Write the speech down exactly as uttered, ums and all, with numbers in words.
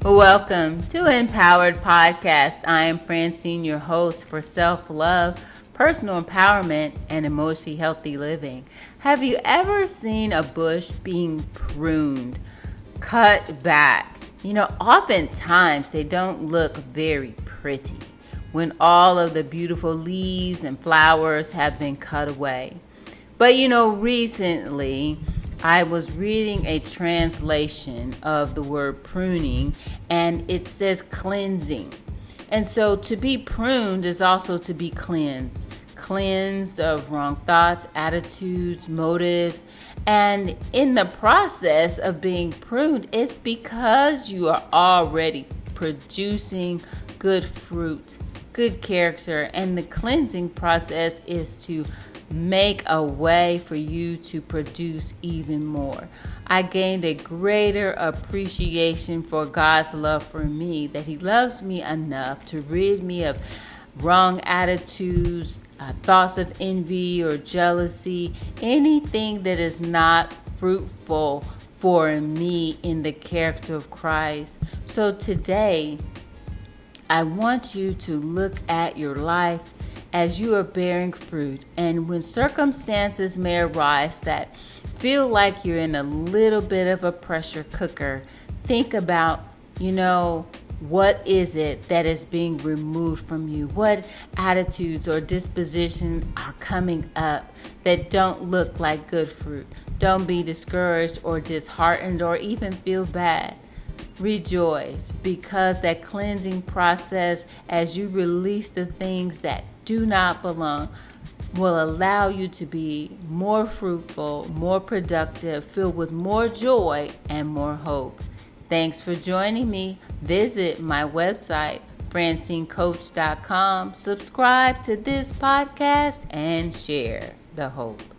Welcome to Empowered Podcast. I am Francine, your host for self-love, personal empowerment, and emotionally healthy living. Have you ever seen a bush being pruned, cut back? You know, oftentimes they don't look very pretty when all of the beautiful leaves and flowers have been cut away. But you know, recently I was reading a translation of the word pruning, and it says cleansing. And so to be pruned is also to be cleansed. Cleansed of wrong thoughts, attitudes, motives. And in the process of being pruned, it's because you are already producing good fruit, good character. And the cleansing process is to make a way for you to produce even more. I gained a greater appreciation for God's love for me, that He loves me enough to rid me of wrong attitudes, uh, thoughts of envy or jealousy, anything that is not fruitful for me in the character of Christ. So today, I want you to look at your life as you are bearing fruit, and when circumstances may arise that feel like you're in a little bit of a pressure cooker, think about, you know, what is it that is being removed from you? What attitudes or dispositions are coming up that don't look like good fruit? Don't be discouraged or disheartened or even feel bad. Rejoice, because that cleansing process, as you release the things that do not belong, will allow you to be more fruitful, more productive, filled with more joy and more hope. Thanks for joining me. Visit my website, francine coach dot com. Subscribe to this podcast and share the hope.